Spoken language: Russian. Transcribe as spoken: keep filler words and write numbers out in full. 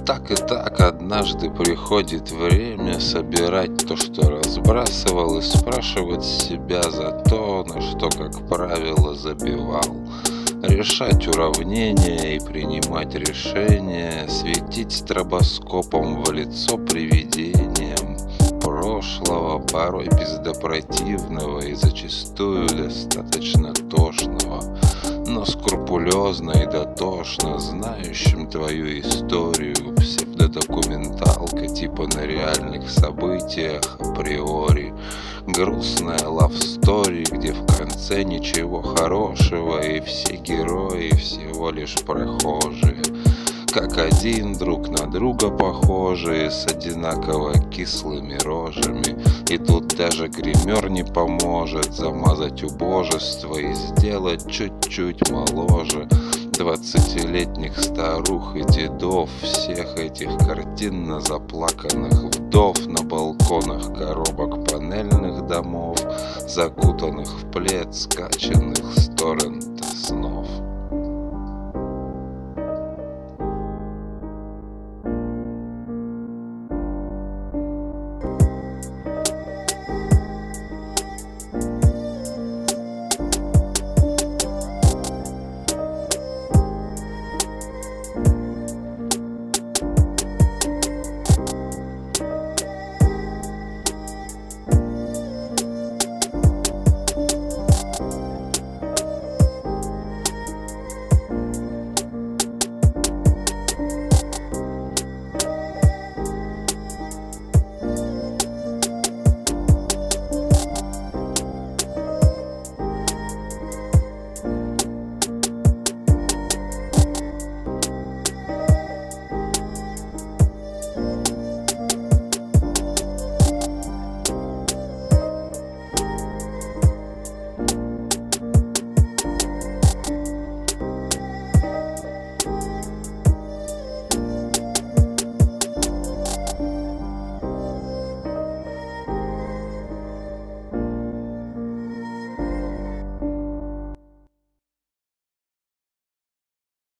Так и так однажды приходит время собирать то, что разбрасывал, и спрашивать себя за то, на что, как правило, забивал. Решать уравнения и принимать решения, светить стробоскопом в лицо привидениям прошлого, порой пиздопротивного и зачастую достаточно тошного, но скрупулезно и дотошно знающим твою историю, псевдодокументалка типа на реальных событиях априори, грустная лавстори, где в конце ничего хорошего и все герои всего лишь прохожие, как один друг на друга похожие, с одинаково кислыми рожами. И тут даже гример не поможет замазать убожество и сделать чуть-чуть моложе двадцатилетних старух и дедов, всех этих картинно заплаканных вдов на балконах коробок панельных домов, закутанных в плед, скачанных с торрента снов.